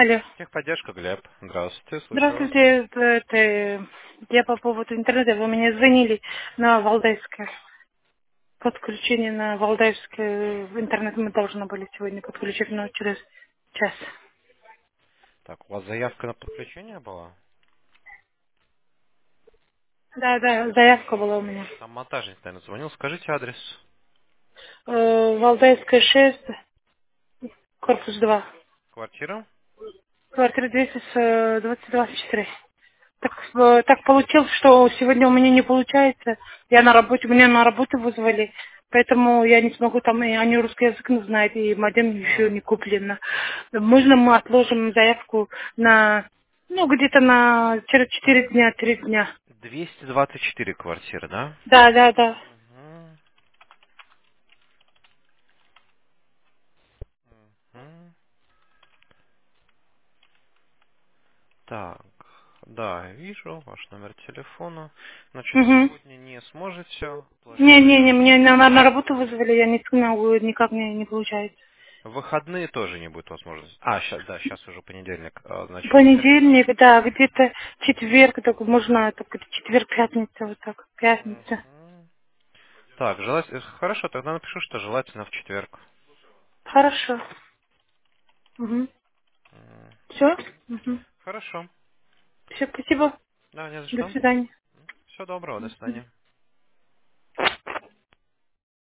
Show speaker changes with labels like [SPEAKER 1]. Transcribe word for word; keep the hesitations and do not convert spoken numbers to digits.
[SPEAKER 1] Алло.
[SPEAKER 2] Техподдержка, Глеб. Здравствуйте, слушаю вас.
[SPEAKER 1] Здравствуйте. Это, это, я по поводу интернета. Вы мне звонили на Валдайское. Подключение на Валдайское. В интернет мы должны были сегодня подключить, но через час.
[SPEAKER 2] Так, у вас заявка на подключение была?
[SPEAKER 1] Да, да, заявка была у меня.
[SPEAKER 2] Там монтажник, наверное, звонил. Скажите адрес.
[SPEAKER 1] Э, Валдайская шесть, корпус два.
[SPEAKER 2] Квартира?
[SPEAKER 1] Квартира двести двадцать два четыре. Так, э, так получилось, что сегодня у меня не получается. Я на работе, меня на работу вызвали, поэтому я не смогу там, и они русский язык не знают, и модем еще
[SPEAKER 2] М,
[SPEAKER 1] не куплено. Можно мы отложим заявку на, ну, где-то на через четыре дня, три дня.
[SPEAKER 2] двести двадцать четыре квартира, да?
[SPEAKER 1] Да, да, да.
[SPEAKER 2] Мгм, мгм. Так, да, вижу ваш номер телефона. Значит,
[SPEAKER 1] Угу.
[SPEAKER 2] сегодня не сможете положить
[SPEAKER 1] Не-не-не,
[SPEAKER 2] заявку.
[SPEAKER 1] мне на, на на работу вызвали, я не смогу, никак не, не получается.
[SPEAKER 2] В выходные тоже не будет возможности. А, сейчас, да, сейчас уже понедельник. А, Значит,
[SPEAKER 1] Понедельник, да, где-то четверг, так можно, так, четверг, пятница, вот так, пятница.
[SPEAKER 2] мгм. Так, желательно... Хорошо, тогда напишу, что желательно в четверг.
[SPEAKER 1] Хорошо. Угу.
[SPEAKER 2] М,
[SPEAKER 1] Все? Угу.
[SPEAKER 2] Хорошо.
[SPEAKER 1] Все, спасибо.
[SPEAKER 2] Да, не за
[SPEAKER 1] До
[SPEAKER 2] что.
[SPEAKER 1] свидания.
[SPEAKER 2] Всего доброго, до свидания.